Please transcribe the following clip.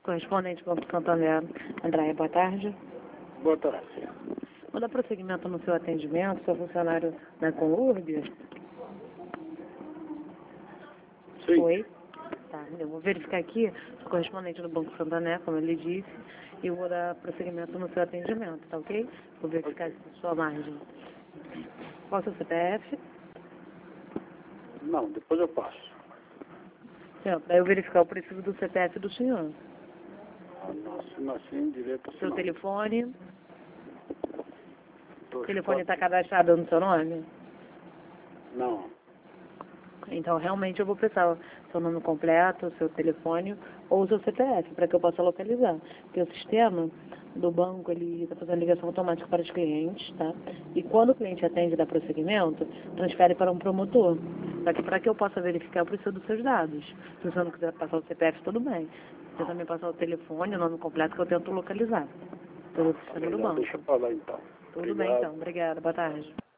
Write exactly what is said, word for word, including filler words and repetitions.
Correspondente Banco Santander, Andréia, boa tarde. Boa tarde. Vou dar prosseguimento no seu atendimento, sou funcionário da Conurb. Sim. Oi. Tá, eu vou verificar aqui, sou correspondente do Banco Santander, como ele disse, e eu vou dar prosseguimento no seu atendimento, tá ok? Vou verificar Ok. a sua margem. Qual é o seu C P F? Não, depois eu passo. Para eu verificar o preciso do C P F do senhor. Ah, Nasci, nasci em direito Seu assinado. telefone? O Dois, telefone está quatro. cadastrado no seu nome? Não. Então, realmente, eu vou precisar o seu nome completo, o seu telefone ou o seu C P F, para que eu possa localizar. Porque o sistema do banco, ele está fazendo ligação automática para os clientes, tá? E quando o cliente atende e dá prosseguimento, transfere para um promotor. Só que para que eu possa verificar, eu preciso dos seus dados. Se você não quiser passar o C P F, tudo bem. Você também passar o telefone, o nome completo, que eu tento localizar pelo sistema do Legal, banco. deixa eu falar então. Tudo bem, Obrigado. então. Obrigada. Boa tarde.